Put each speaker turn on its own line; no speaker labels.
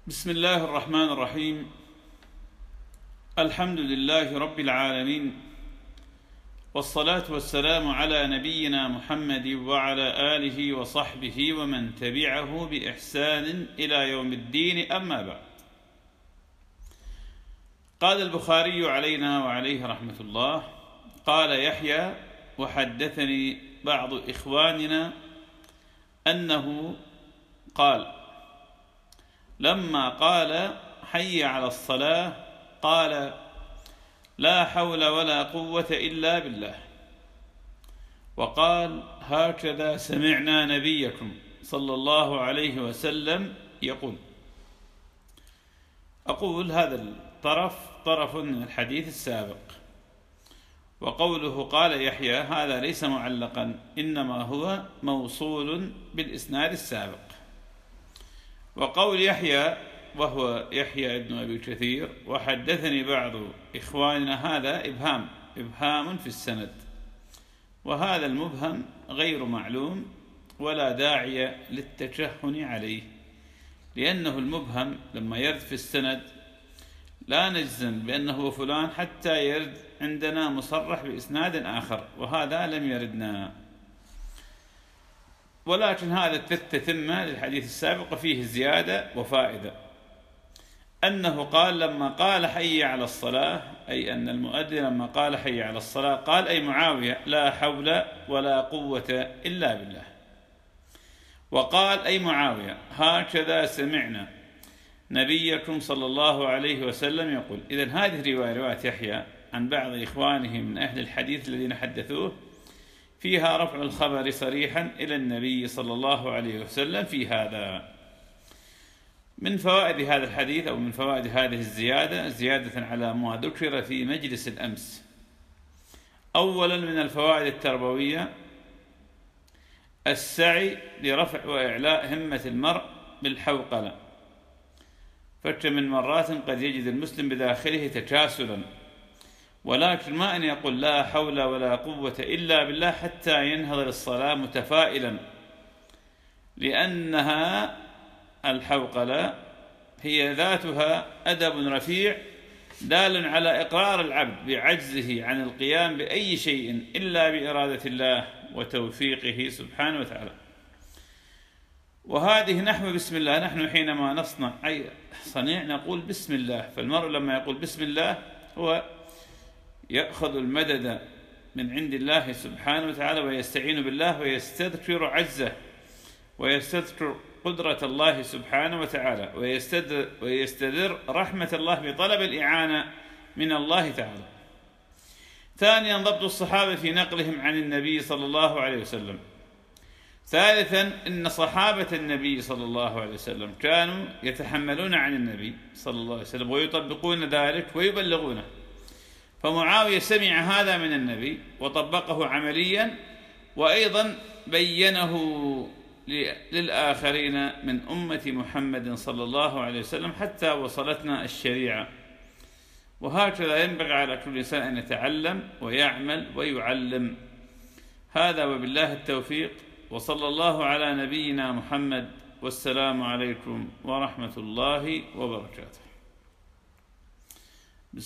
بسم الله الرحمن الرحيم. الحمد لله رب العالمين، والصلاة والسلام على نبينا محمد وعلى آله وصحبه ومن تبعه بإحسان إلى يوم الدين، أما بعد. قال البخاري علينا وعليه رحمة الله: قال يحيى: وحدثني بعض إخواننا أنه قال: لما قال حي على الصلاة قال: لا حول ولا قوة إلا بالله. وقال: هكذا سمعنا نبيكم صلى الله عليه وسلم يقول. أقول هذا الطرف طرف من الحديث السابق، وقوله قال يحيى هذا ليس معلقا، إنما هو موصول بالإسناد السابق. وقول يحيى وهو يحيى ابن أبي كثير: وحدثني بعض إخواننا، هذا إبهام في السند، وهذا المبهم غير معلوم ولا داعي للتشهن عليه، لأنه المبهم لما يرد في السند لا نجزم بأنه فلان حتى يرد عندنا مصرح بإسناد آخر، وهذا لم يردنا. ولكن هذا التتمة للحديث السابق، وفيه زيادة وفائدة، أنه قال لما قال حي على الصلاة، أي أن المؤذن لما قال حي على الصلاة قال أي معاوية: لا حول ولا قوة إلا بالله. وقال أي معاوية: هكذا سمعنا نبيكم صلى الله عليه وسلم يقول. إذن هذه رواية يحيى عن بعض إخوانه من أهل الحديث الذين حدثوه فيها رفع الخبر صريحا إلى النبي صلى الله عليه وسلم في هذا. من فوائد هذا الحديث أو من فوائد هذه الزيادة، زيادة على ما ذكر في مجلس الأمس. أولا من الفوائد التربوية السعي لرفع وإعلاء همة المرء بالحوقلة، فكم من مرات قد يجد المسلم بداخله تكاسلا، ولكن ما أن يقول لا حول ولا قوة إلا بالله حتى ينهض للصلاة متفائلا، لأنها الحوقلة هي ذاتها أدب رفيع دال على إقرار العبد بعجزه عن القيام بأي شيء إلا بإرادة الله وتوفيقه سبحانه وتعالى. وهذه نحو بسم الله، نحن حينما نصنع أي صنيع نقول بسم الله، فالمرء لما يقول بسم الله هو يأخذ المدد من عند الله سبحانه وتعالى، ويستعين بالله ويستذكر عجزه ويستذكر قدرة الله سبحانه وتعالى، ويستدر رحمة الله بطلب الإعانة من الله تعالى. ثانيا ضبط الصحابة في نقلهم عن النبي صلى الله عليه وسلم. ثالثا إن صحابة النبي صلى الله عليه وسلم كانوا يتحملون عن النبي صلى الله عليه وسلم ويطبقون ذلك ويبلغونه، فمعاوية سمع هذا من النبي وطبقه عمليا، وأيضا بينه للآخرين من أمة محمد صلى الله عليه وسلم حتى وصلتنا الشريعة. وهكذا ينبغي على كل إنسان أن يتعلم ويعمل ويعلم. هذا وبالله التوفيق، وصلى الله على نبينا محمد، والسلام عليكم ورحمة الله وبركاته.